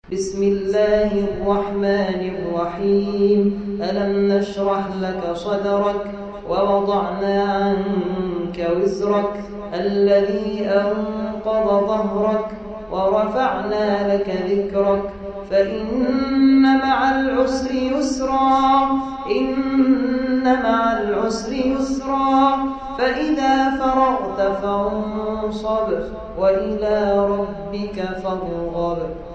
بسم الله الرحمن الرحيم. ألم نشرح لك صدرك ووضعنا عنك وزرك الذي أنقض ظهرك ورفعنا لك ذكرك فإن مع العسر يسرا فإذا فرغت فانصب وإلى ربك فارغب.